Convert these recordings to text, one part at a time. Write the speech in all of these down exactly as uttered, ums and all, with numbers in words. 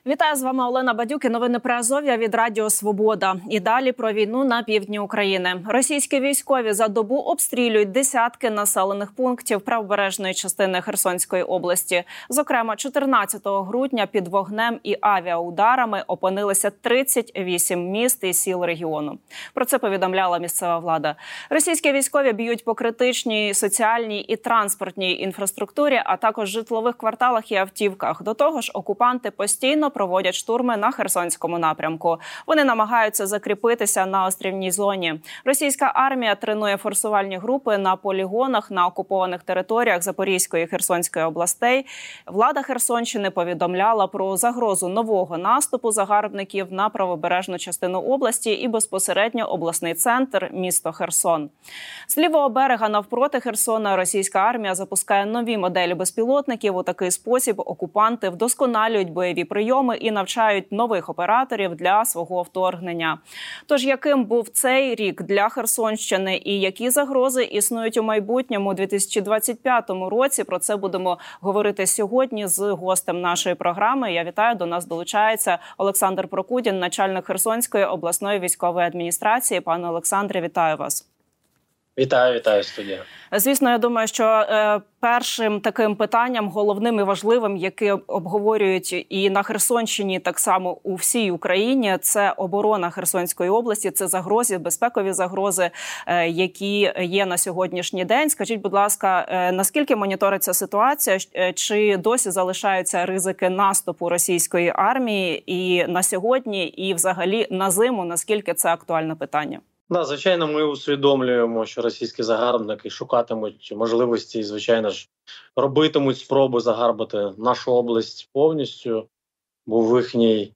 Вітаю, з вами Олена Бадюк і новини про Азов'я від Радіо Свобода. І далі про війну на півдні України. Російські військові за добу обстрілюють десятки населених пунктів правобережної частини Херсонської області. Зокрема, чотирнадцятого грудня під вогнем і авіаударами опинилися тридцять вісім міст і сіл регіону. Про це повідомляла місцева влада. Російські військові б'ють по критичній соціальній і транспортній інфраструктурі, а також житлових кварталах і автівках. До того ж, окупанти постійно проводять штурми на Херсонському напрямку. Вони намагаються закріпитися на острівній зоні. Російська армія тренує форсувальні групи на полігонах на окупованих територіях Запорізької і Херсонської областей. Влада Херсонщини повідомляла про загрозу нового наступу загарбників на правобережну частину області і безпосередньо обласний центр – місто Херсон. З лівого берега навпроти Херсона російська армія запускає нові моделі безпілотників. У такий спосіб окупанти вдосконалюють бойові прийоми і навчають нових операторів для свого вторгнення. Тож, яким був цей рік для Херсонщини і які загрози існують у майбутньому у дві тисячі двадцять п'ятому році, про це будемо говорити сьогодні з гостем нашої програми. Я вітаю, до нас долучається Олександр Прокудін, начальник Херсонської обласної військової адміністрації. Пане Олександре, вітаю вас. Вітаю, вітаю, студія. Звісно, я думаю, що е, першим таким питанням, головним і важливим, яке обговорюють і на Херсонщині, так само у всій Україні, це оборона Херсонської області, це загрози, безпекові загрози, е, які є на сьогоднішній день. Скажіть, будь ласка, е, наскільки моніториться ситуація, чи досі залишаються ризики наступу російської армії і на сьогодні, і взагалі на зиму, наскільки це актуальне питання? Да, звичайно, ми усвідомлюємо, що російські загарбники шукатимуть можливості і, звичайно ж, робитимуть спроби загарбати нашу область повністю, бо в їхній,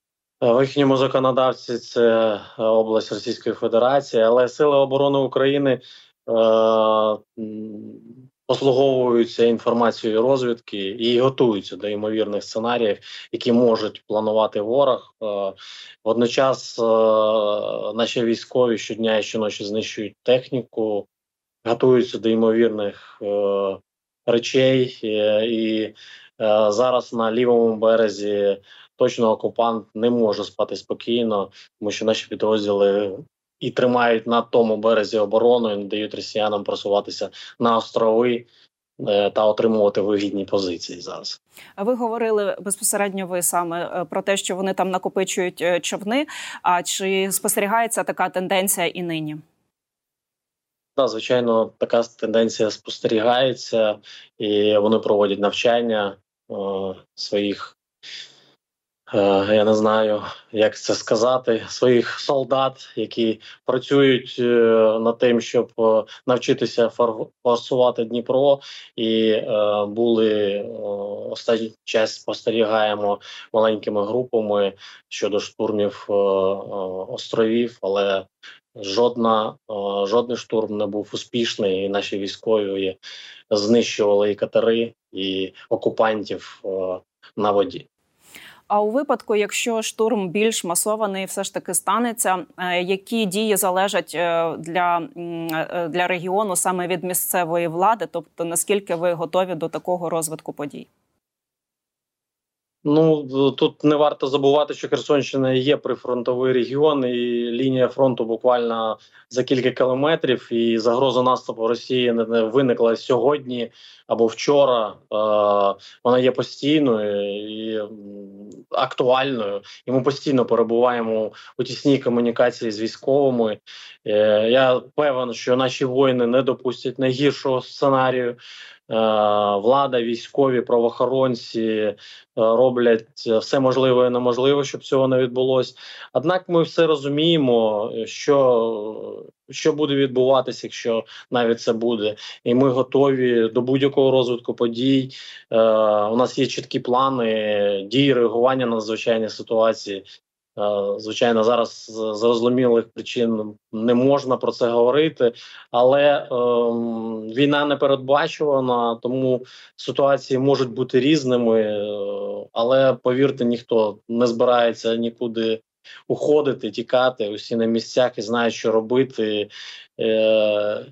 в їхньому законодавстві це область Російської Федерації, але Сили оборони України е, послуговуються інформацією розвідки і готуються до ймовірних сценаріїв, які можуть планувати ворог. Водночас наші військові щодня і щоночі знищують техніку, готуються до ймовірних речей. І зараз на лівому березі точно окупант не може спати спокійно, тому що наші підрозділи і тримають на тому березі оборону, і не дають росіянам просуватися на острови та отримувати вигідні позиції зараз. Ви говорили безпосередньо ви саме про те, що вони там накопичують човни. А чи спостерігається така тенденція і нині? Так, звичайно, така тенденція спостерігається, і вони проводять навчання е, своїх я не знаю, як це сказати, своїх солдат, які працюють над тим, щоб навчитися форсувати Дніпро. І е, були останній час спостерігаємо маленькими групами щодо штурмів е, островів, але жодна, е, жодний штурм не був успішний, і наші військові знищували і катери, і окупантів е, на воді. А у випадку, якщо штурм більш масований все ж таки станеться, які дії залежать для, для регіону саме від місцевої влади? Тобто, наскільки ви готові до такого розвитку подій? Ну, тут не варто забувати, що Херсонщина є прифронтовий регіон, і лінія фронту буквально за кілька кілометрів, і загроза наступу Росії не виникла сьогодні або вчора. Е, вона є постійною і актуальною, і ми постійно перебуваємо у тісній комунікації з військовими. Е, я певен, що наші воїни не допустять найгіршого сценарію. Влада, військові, правоохоронці роблять все можливе і неможливе, щоб цього не відбулося. Однак ми все розуміємо, що, що буде відбуватися, якщо навіть це буде. І ми готові до будь-якого розвитку подій. У нас є чіткі плани дій, реагування на надзвичайні ситуації. Звичайно, зараз з зрозумілих причин не можна про це говорити, але е, війна не передбачувана, тому ситуації можуть бути різними, е, але, повірте, ніхто не збирається нікуди уходити, тікати, усі на місцях і знають, що робити. Е, е,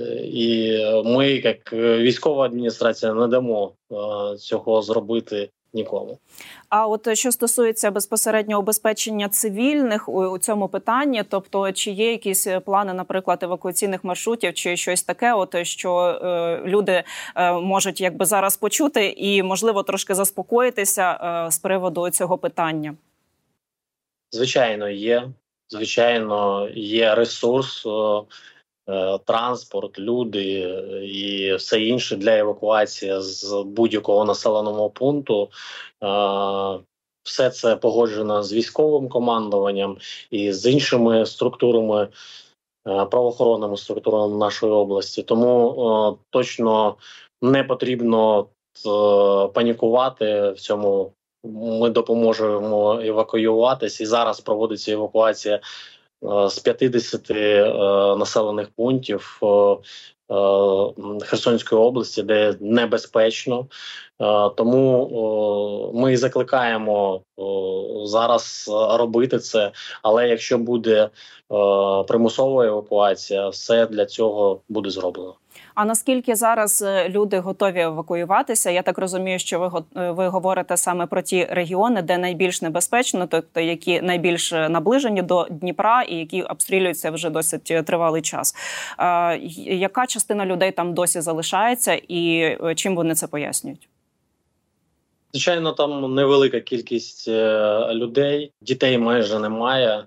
і ми, як військова адміністрація, не дамо е, цього зробити нікому. А от що стосується безпосередньо убезпечення цивільних у, у цьому питанні, тобто чи є якісь плани, наприклад, евакуаційних маршрутів чи щось таке, от що е, люди е, можуть якби зараз почути і, можливо, трошки заспокоїтися е, з приводу цього питання? Звичайно, є. Звичайно, є ресурс, е, транспорт, люди і все інше для евакуації з будь-якого населеного пункту. Е, все це погоджено з військовим командуванням і з іншими структурами, е, правоохоронними структурами нашої області. Тому е, точно не потрібно е, панікувати в цьому. Ми допоможемо евакуюватись, і зараз проводиться евакуація е, з п'ятдесят е, населених пунктів е, е, Херсонської області, де небезпечно. Е, тому е, ми закликаємо е, зараз робити це, але якщо буде е, примусова евакуація, все для цього буде зроблено. А наскільки зараз люди готові евакуюватися? Я так розумію, що ви, ви говорите саме про ті регіони, де найбільш небезпечно, тобто які найбільш наближені до Дніпра і які обстрілюються вже досить тривалий час. А, яка частина людей там досі залишається і чим вони це пояснюють? Звичайно, там невелика кількість людей, дітей майже немає.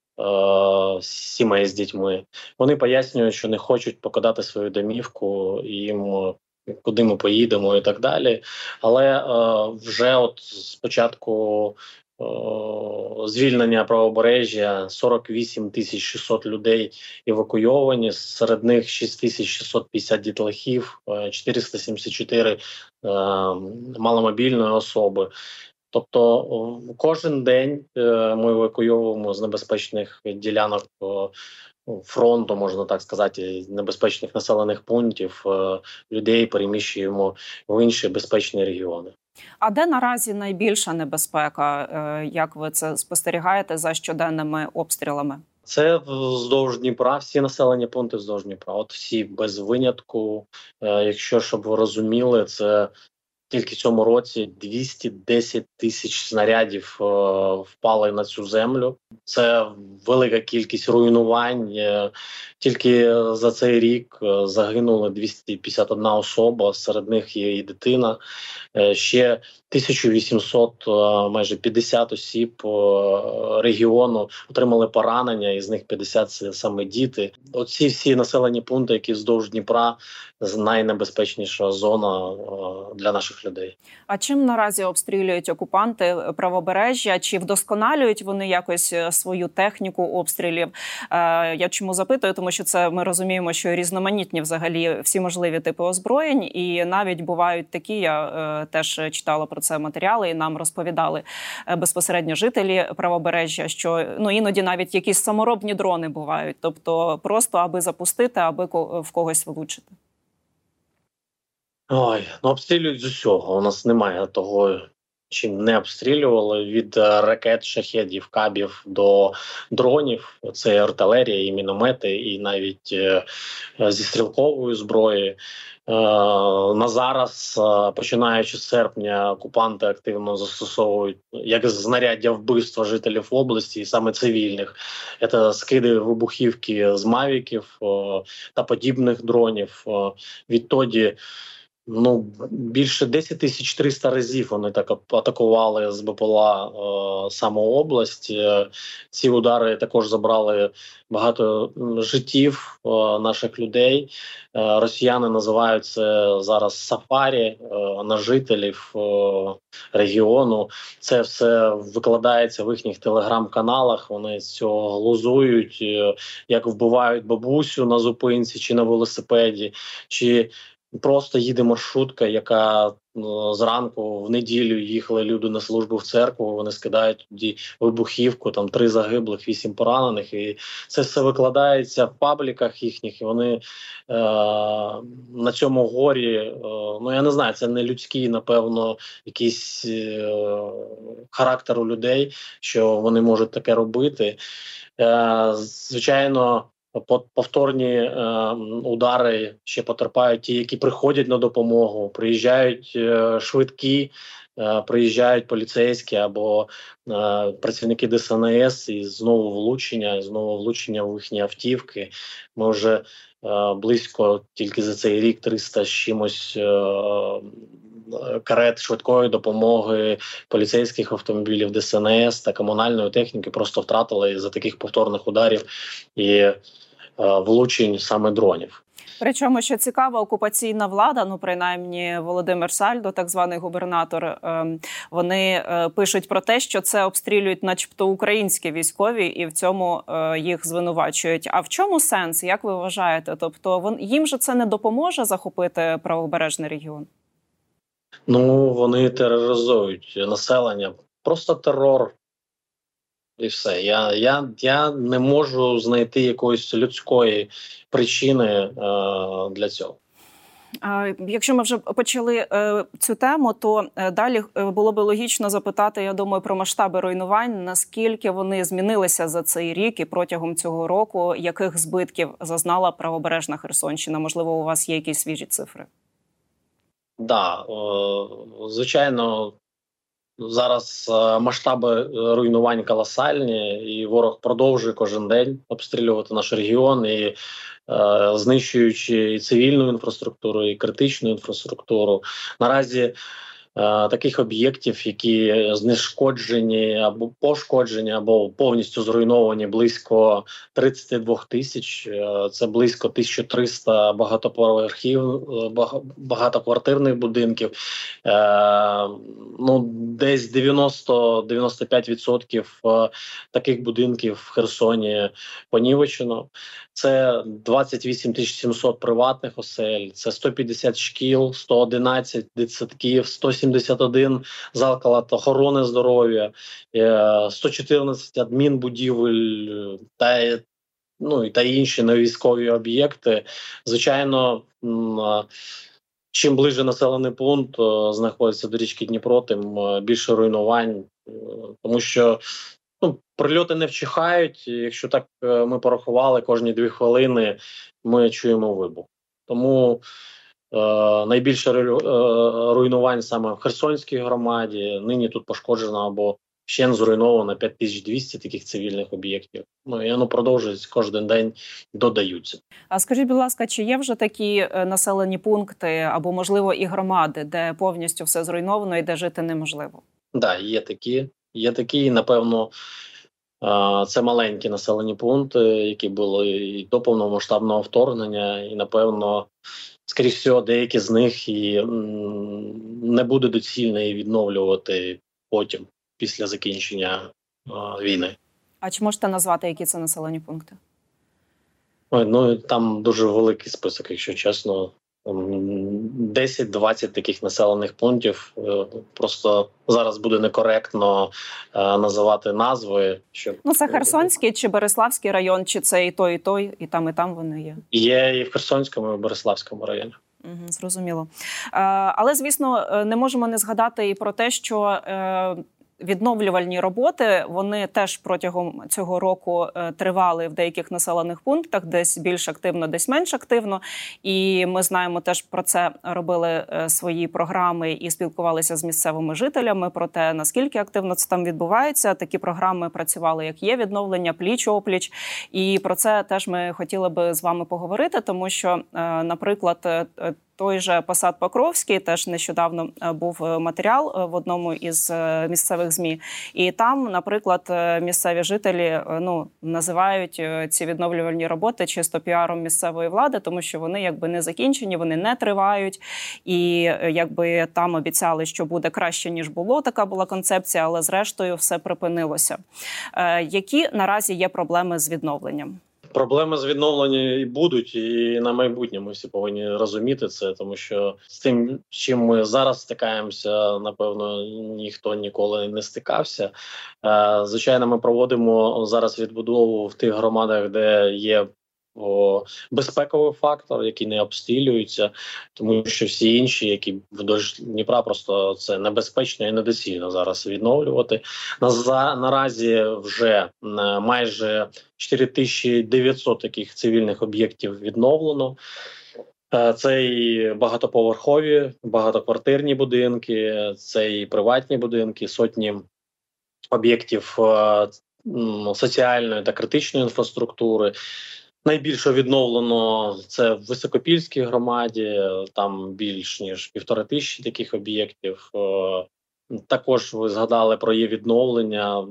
Сімей з дітьми. Вони пояснюють, що не хочуть покидати свою домівку, і їм куди ми поїдемо і так далі. Але е, вже от з початку е, звільнення правобережжя сорок вісім тисяч шістсот людей евакуйовані, серед них шість тисяч шістсот п'ятдесят дітлахів, чотириста сімдесят чотири е, маломобільної особи. Тобто кожен день ми евакуйовуємо з небезпечних ділянок фронту, можна так сказати, небезпечних населених пунктів людей переміщуємо в інші безпечні регіони. А де наразі найбільша небезпека? Як ви це спостерігаєте за щоденними обстрілами? Це вздовж Дніпра, всі населені пункти вздовж Дніпра. От всі без винятку. Якщо, щоб ви розуміли, це тільки в цьому році двісті десять тисяч снарядів е, впали на цю землю. Це велика кількість руйнувань. Е, тільки за цей рік е, загинули двісті п'ятдесят одна особа, серед них є і дитина. Е, ще тисяча вісімсот, е, майже п'ятдесят осіб е, регіону отримали поранення, із них п'ятдесят – це саме діти. Оці всі населені пункти, які вздовж Дніпра, найнебезпечніша зона е, для наших людей. А чим наразі обстрілюють окупанти правобережжя? Чи вдосконалюють вони якось свою техніку обстрілів? Я чому запитую? Тому що це ми розуміємо, що різноманітні взагалі всі можливі типи озброєнь, і навіть бувають такі, я теж читала про це матеріали, і нам розповідали безпосередньо жителі правобережжя, що ну іноді навіть якісь саморобні дрони бувають, тобто просто аби запустити, аби в когось влучити. Ой, ну обстрілюють з усього. У нас немає того, чим не обстрілювали. Від ракет, шахедів, кабів до дронів. Це артилерія, і міномети, і навіть е, зі стрілкової зброї. Е, на зараз, е, починаючи з серпня, окупанти активно застосовують як знаряддя вбивства жителів області, і саме цивільних. Це скиди вибухівки з мавіків е, та подібних дронів. Е, відтоді Ну, більше десять тисяч триста разів вони так атакували з БПЛА е, саму область. Е, ці удари також забрали багато життів е, наших людей. Е, росіяни називають це зараз сафарі е, на жителів е, регіону. Це все викладається в їхніх телеграм-каналах. Вони з цього глузують, е, як вбивають бабусю на зупинці чи на велосипеді, чи просто їде маршрутка, яка ну, зранку в неділю їхали люди на службу в церкву, вони скидають тоді вибухівку, там три загиблих, вісім поранених, і це все викладається в пабліках їхніх, і вони е- на цьому горі, е- ну я не знаю, це не людський, напевно, якийсь е- характер у людей, що вони можуть таке робити. Е- звичайно, повторні е, удари ще потерпають ті, які приходять на допомогу, приїжджають е, швидкі, е, приїжджають поліцейські або е, працівники Де Ес Ен Ес і знову влучення, і знову влучення в їхні автівки. Ми вже е, близько тільки за цей рік триста з чимось е, карет швидкої допомоги, поліцейських автомобілів Де Ес Ен Ес та комунальної техніки просто втратили за таких повторних ударів і е, влучень саме дронів. Причому, що цікаво, окупаційна влада, ну принаймні Володимир Сальдо, так званий губернатор, вони пишуть про те, що це обстрілюють начебто українські військові і в цьому їх звинувачують. А в чому сенс, як ви вважаєте? Тобто їм же це не допоможе захопити правобережний регіон? Ну, вони тероризують населення. Просто терор. І все. Я, я, я не можу знайти якоїсь людської причини е, для цього. Якщо ми вже почали е, цю тему, то е, далі було би логічно запитати, я думаю, про масштаби руйнувань, наскільки вони змінилися за цей рік і протягом цього року, яких збитків зазнала правобережна Херсонщина? Можливо, у вас є якісь свіжі цифри? Так, да, звичайно, зараз масштаби руйнувань колосальні, і ворог продовжує кожен день обстрілювати наш регіон, і е, знищуючи і цивільну інфраструктуру, і критичну інфраструктуру. Наразі е, таких об'єктів, які знешкоджені або пошкоджені, або повністю зруйновані, близько тридцять два тисяч. Е, це близько тисяча триста багатоповерхів, багатоквартирних будинків. Е, ну, десь дев'яносто - дев'яносто п'ять відсотків таких будинків в Херсоні понівечено. Це двадцять вісім тисяч сімсот приватних осель, це сто п'ятдесят шкіл, сто одинадцять дитсадків, сто сімдесят один заклад охорони здоров'я, сто чотирнадцять адмінбудівель та, ну, та інші невійськові об'єкти. Звичайно, чим ближче населений пункт знаходиться до річки Дніпро, тим більше руйнувань, тому що ну, прильоти не вчихають. Якщо так ми порахували, кожні дві хвилини ми чуємо вибух. Тому е, найбільше руйнувань саме в Херсонській громаді. Нині тут пошкоджено або ще зруйновано п'ять тисяч двісті таких цивільних об'єктів. Ну, і воно продовжується, кожен день додаються. А скажіть, будь ласка, чи є вже такі населені пункти або, можливо, і громади, де повністю все зруйновано і де жити неможливо? Так, да, є такі. Є такі, напевно, це маленькі населені пункти, які були і до повномасштабного вторгнення, і, напевно, скоріш всього, деякі з них і не буде доцільно і відновлювати потім, після закінчення війни. А чи можете назвати, які це населені пункти? Ой, ну, там дуже великий список, якщо чесно. десять-двадцять таких населених пунктів. Просто зараз буде некоректно е, називати назви. Щоб... Ну, це Херсонський чи Береславський район, чи це і той, і той, і там, і там вони є? Є і в Херсонському, і в Береславському районі. Угу, зрозуміло. Е, але, звісно, не можемо не згадати і про те, що е, відновлювальні роботи, вони теж протягом цього року е, тривали в деяких населених пунктах, десь більш активно, десь менш активно. І ми знаємо, теж про це робили е, свої програми і спілкувалися з місцевими жителями про те, наскільки активно це там відбувається. Такі програми працювали, як є відновлення, пліч-опліч. І про це теж ми хотіли би з вами поговорити, тому що, е, наприклад, е, той же Посад Покровський, теж нещодавно був матеріал в одному із місцевих ЗМІ. І там, наприклад, місцеві жителі ну, називають ці відновлювальні роботи чисто піаром місцевої влади, тому що вони якби не закінчені, вони не тривають. І якби там обіцяли, що буде краще, ніж було, така була концепція, але зрештою все припинилося. Які наразі є проблеми з відновленням? Проблеми з відновленням і будуть, і на майбутнє ми всі повинні розуміти це, тому що з тим, з чим ми зараз стикаємося, напевно, ніхто ніколи не стикався. Звичайно, ми проводимо зараз відбудову в тих громадах, де є О, безпековий фактор, який не обстрілюється, тому що всі інші, які вдовж Дніпра, просто це небезпечно і недоцільно зараз відновлювати. На, наразі вже майже чотири тисячі дев'ятсот таких цивільних об'єктів відновлено. Це і багатоповерхові, багатоквартирні будинки, це і приватні будинки, сотні об'єктів соціальної та критичної інфраструктури. Найбільше відновлено це в Високопільській громаді, там більш ніж півтори тисячі таких об'єктів. Також ви згадали про її відновлення.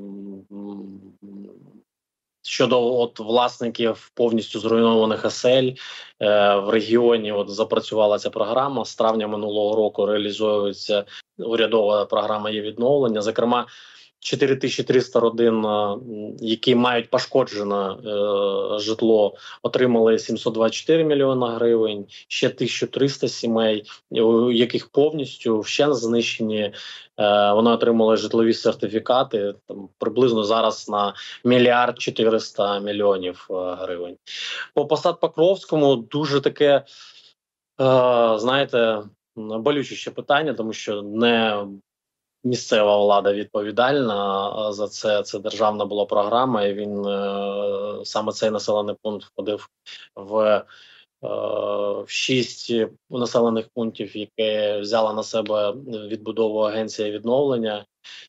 Щодо от власників повністю зруйнованих осель, е, в регіоні от запрацювала ця програма. З травня минулого року реалізовується урядова програма її відновлення. Зокрема, чотири тисячі триста родин, які мають пошкоджене е, житло, отримали сімсот двадцять чотири мільйона гривень. Ще тисяча триста сімей, у яких повністю вщент знищені. Е, вони отримали житлові сертифікати, там, приблизно зараз на мільярд чотириста мільйонів е, гривень. По Посад-Покровському дуже таке, е, знаєте, болюче ще питання, тому що не місцева влада відповідальна за це. Це державна була програма, і він саме цей населений пункт входив в, в шість населених пунктів, які взяла на себе відбудову агенція відновлення,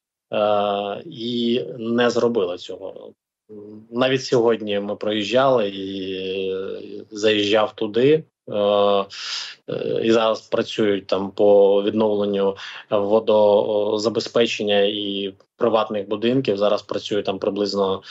і не зробила цього. Навіть сьогодні ми проїжджали і заїжджав туди. І зараз працюють там по відновленню водозабезпечення і приватних будинків. Зараз працює там приблизно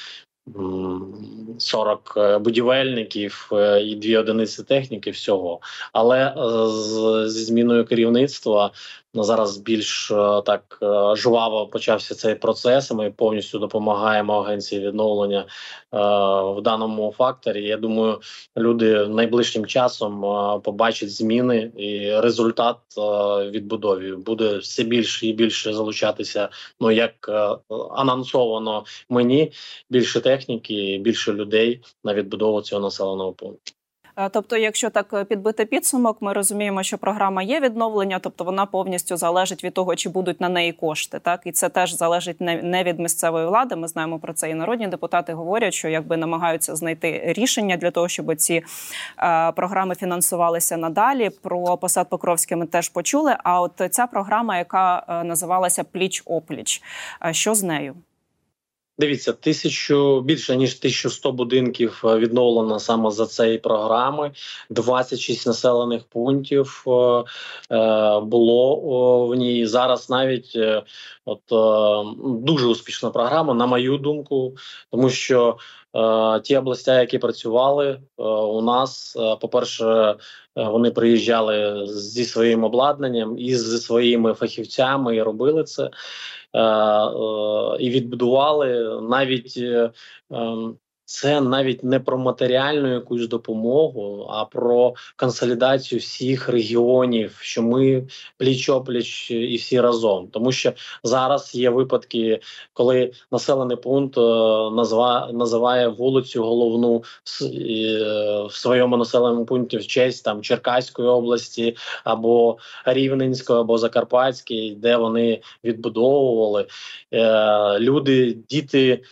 сорок будівельників і дві одиниці техніки всього. Але зі зміною керівництва зараз більш так жваво почався цей процес. Ми повністю допомагаємо агенції відновлення е, в даному факторі. Я думаю, люди найближчим часом е, побачать зміни і результат е, відбудові. Буде все більше і більше залучатися, ну як е, анонсовано мені, більше техніки, більше людей на відбудову цього населеного пункту. Тобто, якщо так підбити підсумок, ми розуміємо, що програма є відновлення, тобто вона повністю залежить від того, чи будуть на неї кошти, так? І це теж залежить не від місцевої влади, ми знаємо про це, і народні депутати говорять, що якби намагаються знайти рішення для того, щоб ці е, програми фінансувалися надалі. Про Посад-Покровське ми теж почули, а от ця програма, яка е, називалася «Пліч-опліч», що з нею? Дивіться, тисячу більше ніж тисяча сто будинків відновлено саме за цієї програми. двадцять шість населених пунктів е, було о, в ній. Зараз навіть е, от е, дуже успішна програма, на мою думку, тому що е, ті області, які працювали е, у нас, е, по-перше, е, вони приїжджали зі своїм обладнанням і зі своїми фахівцями і робили це. Е, е, і відбудували навіть е, е, це навіть не про матеріальну якусь допомогу, а про консолідацію всіх регіонів, що ми пліч-опліч і всі разом. Тому що зараз є випадки, коли населений пункт назва, називає вулицю головну в, в своєму населеному пункті в честь там Черкаської області, або Рівненської, або Закарпатської, де вони відбудовували. Е, люди, діти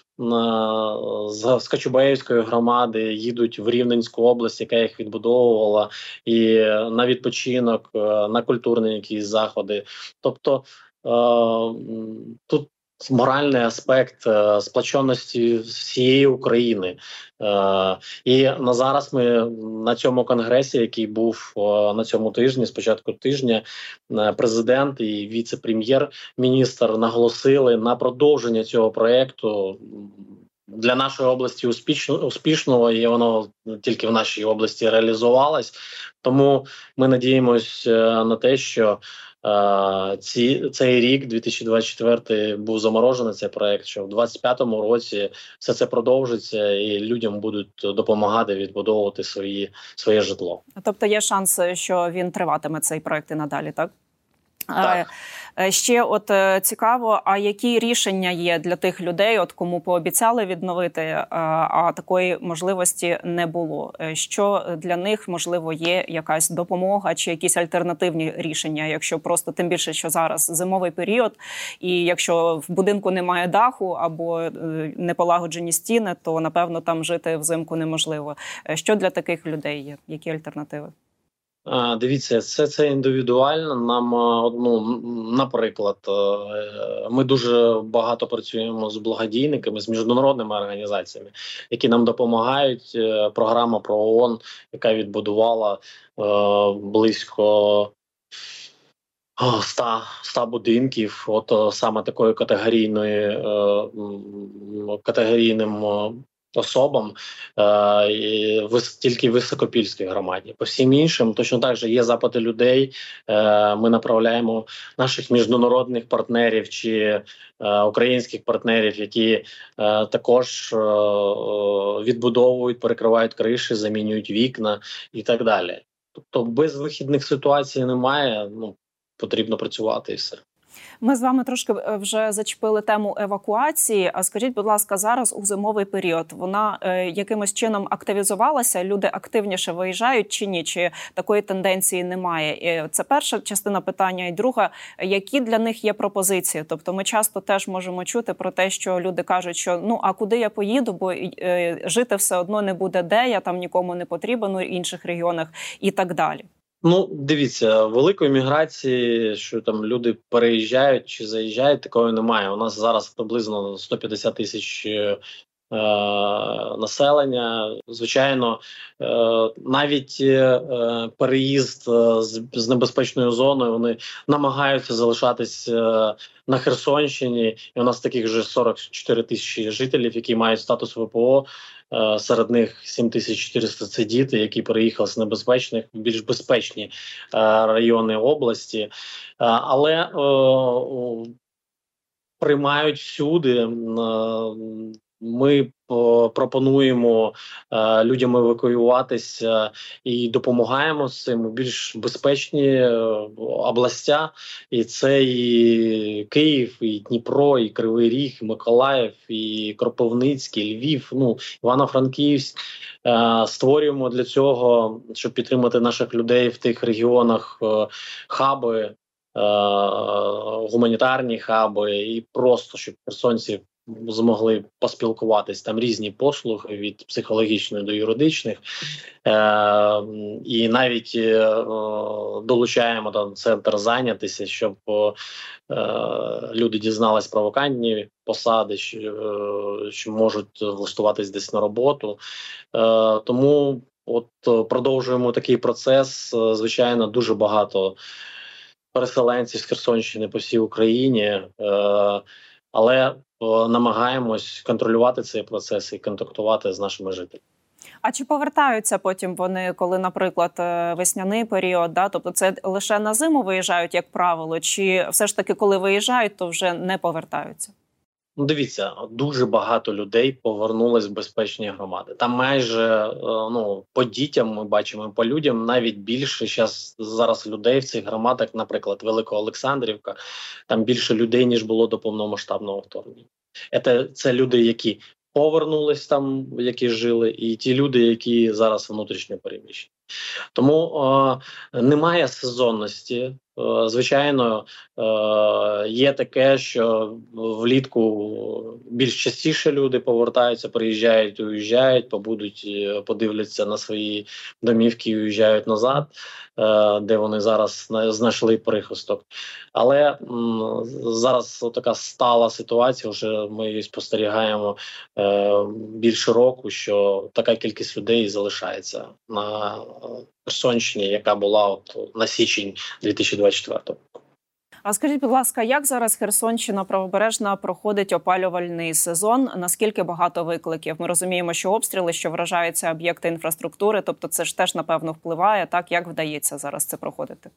з Скачубеївської громади їдуть в Рівненську область, яка їх відбудовувала, і на відпочинок, на культурні якісь заходи. Тобто тут моральний аспект сплоченості всієї України. І на зараз ми на цьому конгресі, який був на цьому тижні, з початку тижня, президент і віце-прем'єр-міністр наголосили на продовження цього проєкту. Для нашої області успішно, успішного, і воно тільки в нашій області реалізувалось. Тому ми надіємося на те, що е, ці, цей рік, дві тисячі двадцять четвертий, був заморожений цей проект, що в двадцять п'ятому році все це продовжиться і людям будуть допомагати відбудовувати свої, своє житло. Тобто є шанс, що він триватиме, цей проект, і надалі, так? Так. Ще от цікаво, а які рішення є для тих людей, от кому пообіцяли відновити, а такої можливості не було? Що для них, можливо, є якась допомога чи якісь альтернативні рішення, якщо просто, тим більше, що зараз зимовий період, і якщо в будинку немає даху або не полагоджені стіни, то, напевно, там жити взимку неможливо. Що для таких людей є? Які альтернативи? А, Дивіться, все це індивідуально. Нам, а, ну, наприклад, е, ми дуже багато працюємо з благодійниками, з міжнародними організаціями, які нам допомагають. Е, Програма про ООН, яка відбудувала е, близько а, ста, ста будинків, от е, саме такої категорійної е, м, категорійним е, особам, е, і вис, тільки в Високопільській громаді. По всім іншим точно так же є запити людей. Е, ми направляємо наших міжнародних партнерів чи е, українських партнерів, які е, також е, е, відбудовують, перекривають криші, замінюють вікна і так далі. Тобто без вихідних ситуацій немає. Ну, потрібно працювати і все. Ми з вами трошки вже зачепили тему евакуації. А скажіть, будь ласка, зараз у зимовий період вона е, якимось чином активізувалася? Люди активніше виїжджають чи ні? Чи такої тенденції немає? І це перша частина питання. І друга, які для них є пропозиції? Тобто ми часто теж можемо чути про те, що люди кажуть, що ну а куди я поїду, бо е, жити все одно не буде де, я там нікому не потрібен у інших регіонах і так далі. Ну, дивіться, великої міграції, що там люди переїжджають чи заїжджають, такої немає. У нас зараз приблизно сто п'ятдесят тисяч е, населення. Звичайно, е, навіть е, переїзд з, з небезпечною зоною, вони намагаються залишатись е, на Херсонщині. І у нас таких вже сорок чотири тисячі жителів, які мають статус ВПО. Серед них сім тисяч чотириста – це діти, які переїхали з небезпечних в більш безпечні е, райони області. Е, але е, приймають всюди. Е, ми пропонуємо е, людям евакуюватися і допомагаємо з цим у більш безпечні е, областя. І це і Київ, і Дніпро, і Кривий Ріг, і Миколаїв, і Кропивницький, Львів, ну, Івано-Франківськ. Е, створюємо для цього, щоб підтримати наших людей в тих регіонах, е, хаби, е, гуманітарні хаби, і просто, щоб херсонці змогли поспілкуватись. Там різні послуги від психологічних до юридичних, е, і навіть е, долучаємо там центр зайнятися, щоб е, люди дізнались про вакантні посади, що, е, що можуть влаштуватись десь на роботу. Е, тому от продовжуємо такий процес. Звичайно, дуже багато переселенців з Херсонщини по всій Україні, е, але намагаємось контролювати цей процес і контактувати з нашими жителями. А чи повертаються потім вони, коли, наприклад, весняний період, да? Тобто це лише на зиму виїжджають, як правило, чи все ж таки, коли виїжджають, то вже не повертаються? Ну, дивіться, дуже багато людей повернулись в безпечні громади. Там майже, ну, по дітям ми бачимо, по людям навіть більше зараз, зараз людей в цих громадах, наприклад, Великоолександрівка, там більше людей, ніж було до повномасштабного вторгнення. Це, це люди, які повернулись там, які жили, і ті люди, які зараз внутрішньо переміщені. Тому е, немає сезонності. Звичайно, є таке, що влітку більш частіше люди повертаються, приїжджають, уїжджають, побудуть, подивляться на свої домівки і уїжджають назад, де вони зараз знайшли прихисток. Але зараз така стала ситуація, вже ми її спостерігаємо більше року, що така кількість людей залишається на Херсонщині, яка була от на січень дві тисячі двадцять четвертого. А скажіть, будь ласка, як зараз Херсонщина правобережна проходить опалювальний сезон? Наскільки багато викликів? Ми розуміємо, що обстріли, що вражаються об'єкти інфраструктури, тобто це ж теж, напевно, впливає. Так, як вдається зараз це проходити?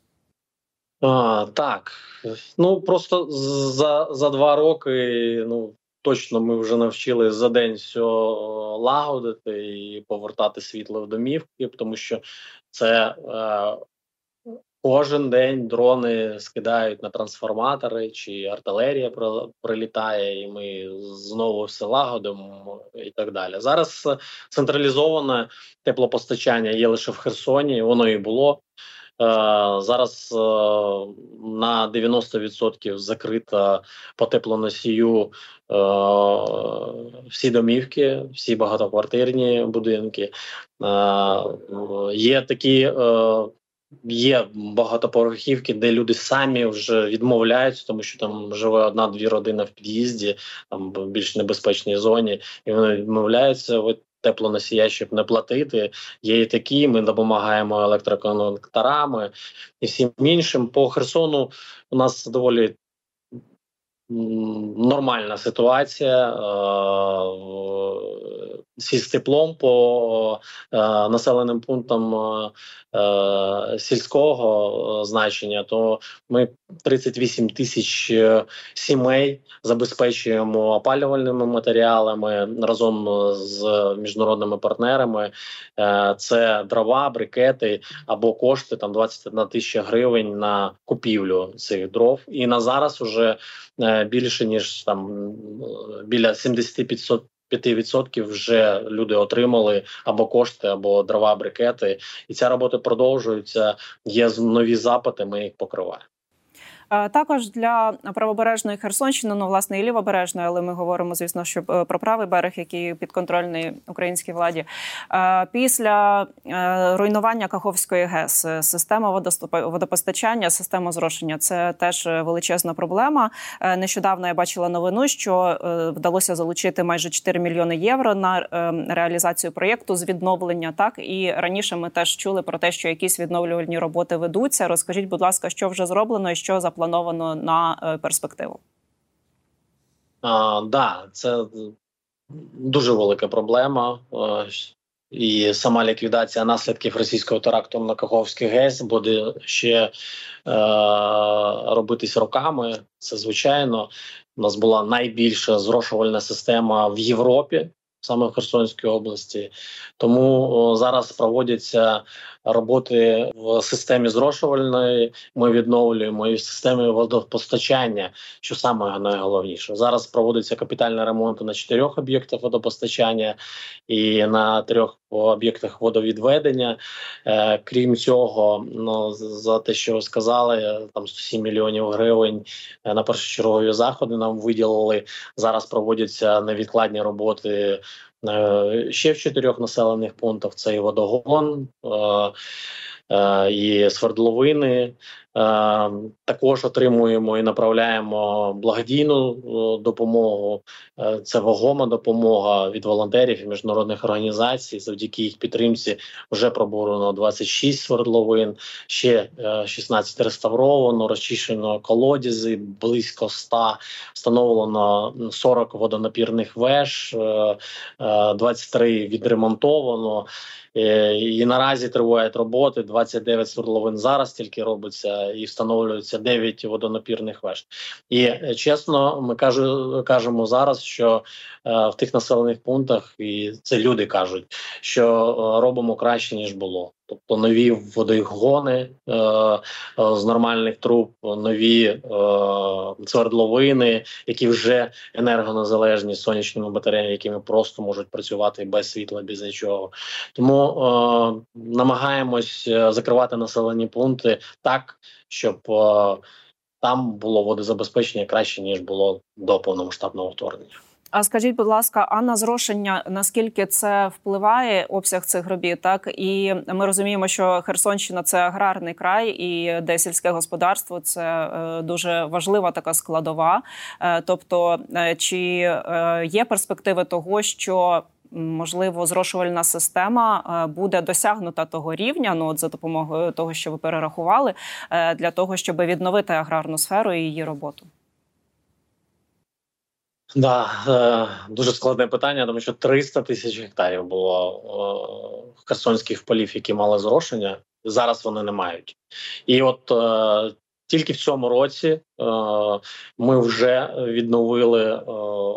А, так, ну просто за, за два роки, ну, точно ми вже навчили за день все лагодити і повертати світло в домівки, тому що це е, кожен день дрони скидають на трансформатори, чи артилерія прилітає, і ми знову все лагодимо і так далі. Зараз централізоване теплопостачання є лише в Херсоні, воно і було. Зараз на дев'яносто відсотків закрита по теплоносію всі домівки, всі багатоквартирні будинки. Є такі Є багатоповерхівки, де люди самі вже відмовляються, тому що там живе одна-дві родини в під'їзді, там в більш небезпечній зоні, і вони відмовляються від теплоносія, щоб не платити. Є і такі, ми допомагаємо електроконекторами і всім іншим. По Херсону у нас доволі нормальна ситуація з теплом по е, населеним пунктам е, сільського значення, то ми тридцять вісім тисяч сімей забезпечуємо опалювальними матеріалами разом з міжнародними партнерами. Е, це дрова, брикети або кошти, там двадцять одна тисяча гривень на купівлю цих дров. І на зараз уже е, більше ніж там біля сімдесят п'ять відсотків вже люди отримали або кошти, або дрова, брикети. І ця робота продовжується. Є нові запити, ми їх покриваємо. Також для правобережної Херсонщини, ну, власне, і лівобережної, але ми говоримо, звісно, що про правий берег, який підконтрольний українській владі. Після руйнування Каховської ГЕС система водопостачання, система зрошення – це теж величезна проблема. Нещодавно я бачила новину, що вдалося залучити майже чотири мільйони євро на реалізацію проєкту з відновлення. Так, і раніше ми теж чули про те, що якісь відновлювальні роботи ведуться. Розкажіть, будь ласка, що вже зроблено і що заплановано плановано на перспективу? Так, да, це дуже велика проблема. І сама ліквідація наслідків російського теракту на Каховський ГЕС буде ще е, робитись роками. Це звичайно. У нас була найбільша зрошувальна система в Європі, саме в Херсонській області. Тому о, зараз проводяться роботи в системі зрошувальної, ми відновлюємо, і в системі водопостачання, що саме найголовніше. Зараз проводиться капітальний ремонт на чотирьох об'єктах водопостачання і на трьох об'єктах водовідведення. Е, крім цього, ну, за те, що ви сказали, там сто сім мільйонів гривень на першочергові заходи нам виділили. Зараз проводяться невідкладні роботи ще в чотирьох населених пунктах. Це і водогон, і свердловини. Також отримуємо і направляємо благодійну допомогу. Це вагома допомога від волонтерів і міжнародних організацій. Завдяки їх підтримці вже пробурено двадцять шість свердловин, ще шістнадцять реставровано, розчищено колодязі, близько ста, встановлено сорок водонапірних веж, двадцять три відремонтовано. І наразі тривають роботи, двадцять дев'ять свердловин зараз тільки робиться, і встановлюється дев'ять водонапірних веж. І чесно, ми кажу, кажемо зараз, що е, в тих населених пунктах, і це люди кажуть, що е, робимо краще, ніж було. Тобто нові водогони е, е, з нормальних труб, нові е, свердловини, які вже енергонезалежні, з сонячними батареями, якими просто можуть працювати без світла, без нічого. Тому е, намагаємось закривати населені пункти так, щоб е, там було водозабезпечення краще, ніж було до повномасштабного вторгнення. А скажіть, будь ласка, а на зрошення, наскільки це впливає, обсяг цих робіт? Так, і ми розуміємо, що Херсонщина – це аграрний край, і де сільське господарство – це е, дуже важлива така складова. Е, тобто, е, чи е, є перспективи того, що можливо, зрошувальна система буде досягнута того рівня, ну от за допомогою того, що ви перерахували, е, для того, щоб відновити аграрну сферу і її роботу? Да, е, дуже складне питання, тому що триста тисяч гектарів було е, херсонських полів, які мали зрошення. Зараз вони не мають. І от е, тільки в цьому році е, ми вже відновили е,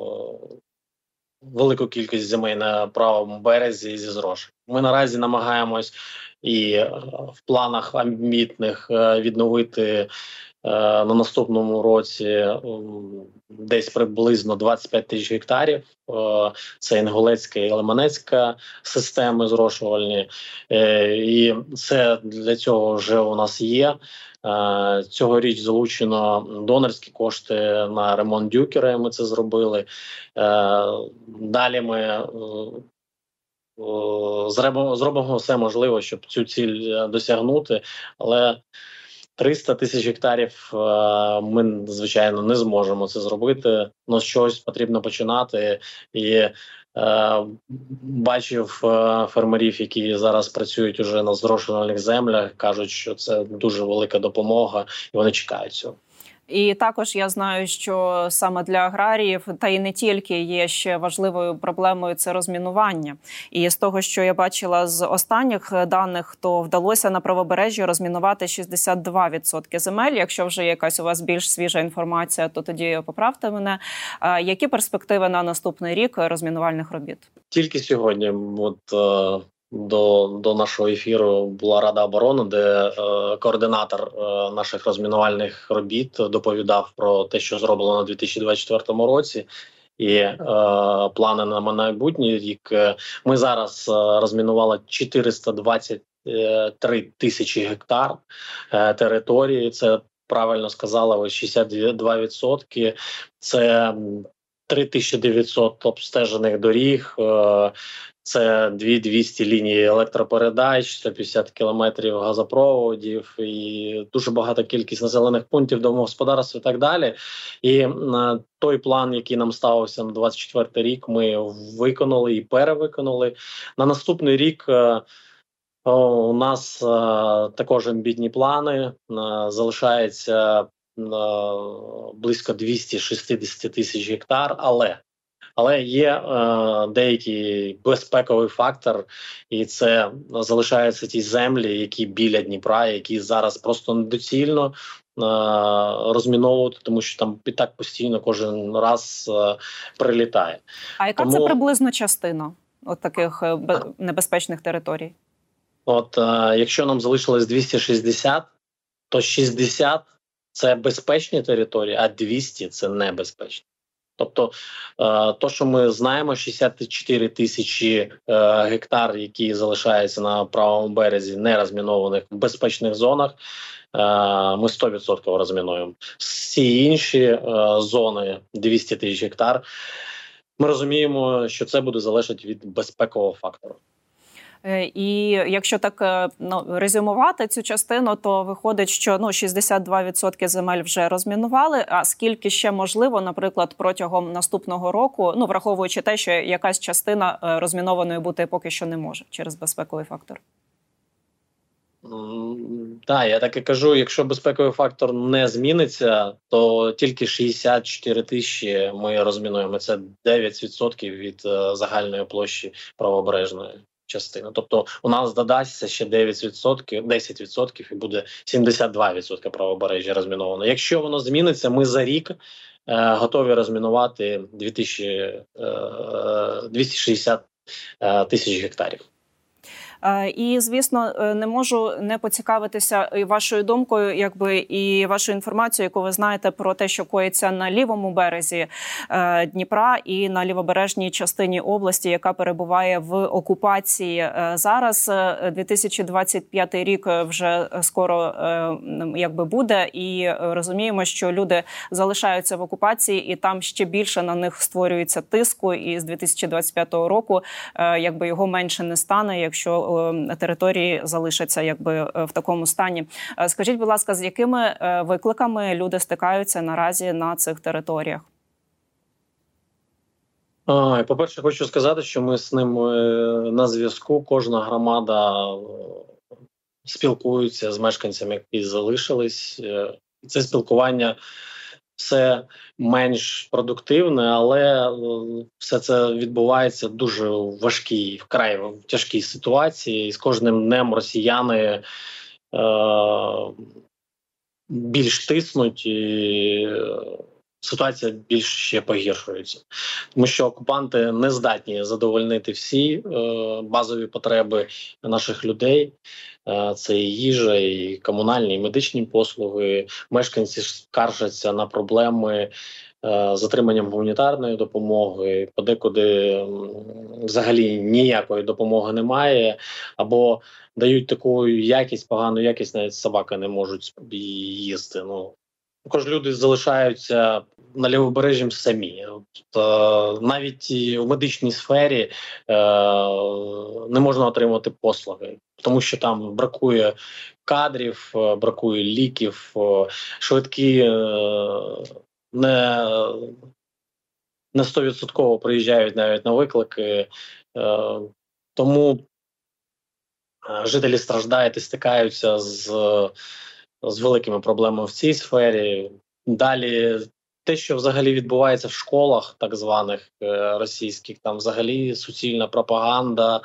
велику кількість земель на правому березі зі зрошень. Ми наразі намагаємось і в планах амбітних відновити на наступному році десь приблизно двадцять п'ять тисяч гектарів. Це Інгулецька і Лиманецька системи зрошувальні. І це для цього вже у нас є. Цьогоріч залучено донорські кошти на ремонт дюкера, ми це зробили. Далі ми зробимо, зробимо все можливе, щоб цю ціль досягнути, але триста тисяч гектарів ми, звичайно, не зможемо це зробити. Ну, з чогось потрібно починати. І е, бачив е, фермерів, які зараз працюють уже на зрошувальних землях, кажуть, що це дуже велика допомога, і вони чекають цього. І також я знаю, що саме для аграріїв, та і не тільки, є ще важливою проблемою – це розмінування. І з того, що я бачила з останніх даних, то вдалося на правобережжі розмінувати шістдесят два відсотки земель. Якщо вже якась у вас більш свіжа інформація, то тоді поправте мене. Які перспективи на наступний рік розмінувальних робіт? Тільки сьогодні от, До до нашого ефіру була Рада оборони, де е, координатор е, наших розмінувальних робіт доповідав про те, що зроблено на дві тисячі двадцять четвертому році, і е, плани на майбутній рік. Ми зараз е, розмінували чотириста двадцять три тисячі гектар е, території. Це, правильно сказала ви, шістдесят два відсотки. Це три тисячі дев'ятсот обстежених доріг, е, це дві тисячі двісті ліній електропередач, сто п'ятдесят кілометрів газопроводів і дуже багата кількість населених пунктів, домогосподарств і так далі. І е, той план, який нам ставився на двадцять четвертий рік, ми виконали і перевиконали. На наступний рік е, о, у нас е, також амбітні плани. Е, залишається е, близько двісті шістдесят тисяч гектар, але Але є е, деякий безпековий фактор, і це залишаються ті землі, які біля Дніпра, які зараз просто недоцільно е, розміновувати, тому що там і так постійно кожен раз е, прилітає. А яка тому... це приблизно частина от таких е, небезпечних територій? От е, якщо нам залишилось двісті шістдесят, то шістдесят – це безпечні території, а двісті – це небезпечні. Тобто, то, що ми знаємо, шістдесят чотири тисячі гектар, які залишаються на правому березі нерозмінованих в безпечних зонах, ми сто відсотків розмінуємо. Всі інші зони, двісті тисяч гектар, ми розуміємо, що це буде залежати від безпекового фактору. І якщо так ну, резюмувати цю частину, то виходить, що ну, шістдесят два відсотки земель вже розмінували, а скільки ще можливо, наприклад, протягом наступного року, ну, враховуючи те, що якась частина розмінованою бути поки що не може через безпековий фактор? Так, я так і кажу, якщо безпековий фактор не зміниться, то тільки шістдесят чотири тисячі ми розмінуємо. Це дев'ять відсотків від загальної площі правобережної частини. Тобто у нас додасться ще дев'ять відсотків, десять відсотків і буде сімдесят два відсотки правобережжя розміновано. Якщо воно зміниться, ми за рік е, готові розмінувати двісті шістдесят тисяч гектарів. І, звісно, не можу не поцікавитися і вашою думкою, якби і вашою інформацією, яку ви знаєте про те, що коїться на лівому березі Дніпра і на лівобережній частині області, яка перебуває в окупації. Зараз дві тисячі двадцять п'ятий рік вже скоро якби буде, і розуміємо, що люди залишаються в окупації, і там ще більше на них створюється тиску, і з дві тисячі двадцять п'ятого року якби його менше не стане, якщо території залишаться якби в такому стані. Скажіть, будь ласка, з якими викликами люди стикаються наразі на цих територіях? По-перше, хочу сказати, що ми з ним на зв'язку. Кожна громада спілкується з мешканцями, які залишились. Це спілкування все менш продуктивне, але все це відбувається дуже важкій, вкрай тяжкій ситуації. І з кожним днем росіяни е, більш тиснуть і ситуація більш ще погіршується. Тому що окупанти не здатні задовольнити всі е, базові потреби наших людей. Е, це і їжа, і комунальні, і медичні послуги. Мешканці скаржаться на проблеми е, з отриманням гуманітарної допомоги. Подекуди взагалі ніякої допомоги немає. Або дають таку якість, погану якість, навіть собаки не можуть їсти. Ну, також люди залишаються на Лівобережжі самі. От, навіть в медичній сфері е, не можна отримати послуги, тому що там бракує кадрів, бракує ліків, швидкі е, не, не сто відсотків приїжджають навіть на виклики. Е, тому жителі страждають і стикаються з, з великими проблемами в цій сфері. Далі те, що взагалі відбувається в школах, так званих російських, там взагалі суцільна пропаганда,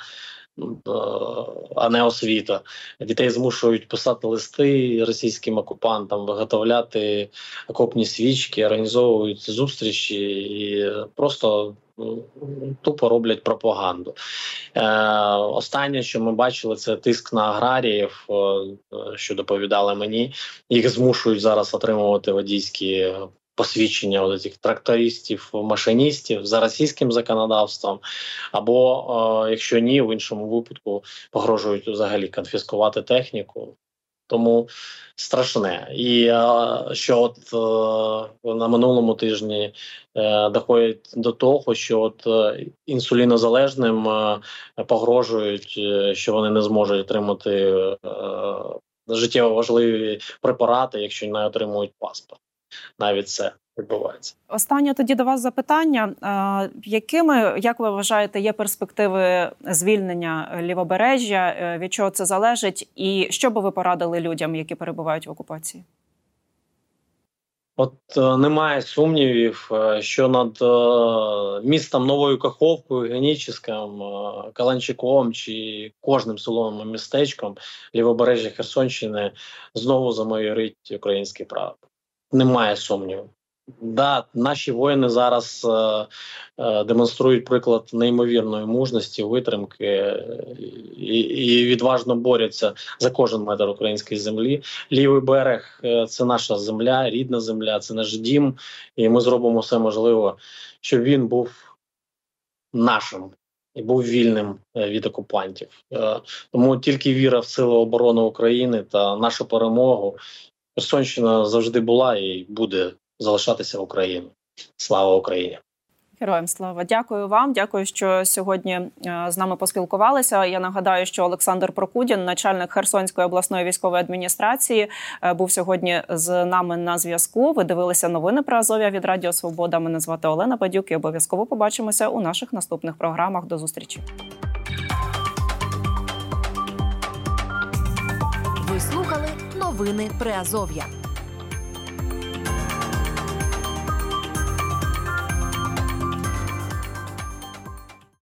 а не освіта. Дітей змушують писати листи російським окупантам, виготовляти окопні свічки, організовують зустрічі і просто тупо роблять пропаганду. Е, останнє, що ми бачили, це тиск на аграріїв, що доповідали мені. Їх змушують зараз отримувати водійські посвідчення от цих трактористів, машиністів за російським законодавством, або, е, якщо ні, в іншому випадку погрожують взагалі конфіскувати техніку. Тому страшне. І е, що от е, на минулому тижні е, доходить до того, що от е, інсулінозалежним е, погрожують, е, що вони не зможуть отримати е, життєво важливі препарати, якщо не отримують паспорт. Навіть це відбувається. Останнє тоді до вас запитання. Якими, як ви вважаєте, є перспективи звільнення Лівобережжя? Від чого це залежить? І що би ви порадили людям, які перебувають в окупації? От е, немає сумнівів, що над е, містом Новою Каховкою, Геніческом, е, Каланчиком чи кожним селом і містечком Лівобережжя Херсонщини знову замайорить український прапор. Немає сумніву. Да, наші воїни зараз е, е, демонструють приклад неймовірної мужності, витримки е, і, і відважно борються за кожен метр української землі. Лівий берег е, – це наша земля, рідна земля, це наш дім. І ми зробимо все можливе, щоб він був нашим і був вільним е, від окупантів. Е, тому тільки віра в сили оборони України та нашу перемогу. Херсонщина завжди була і буде залишатися Україною. Слава Україні! Героям слава! Дякую вам. Дякую, що сьогодні з нами поспілкувалися. Я нагадаю, що Олександр Прокудін, начальник Херсонської обласної військової адміністрації, був сьогодні з нами на зв'язку. Ви дивилися новини про Азов'я від Радіо Свобода. Мене звати Олена Бадюк і обов'язково побачимося у наших наступних програмах. До зустрічі! Ви слухали новини Приазов'я.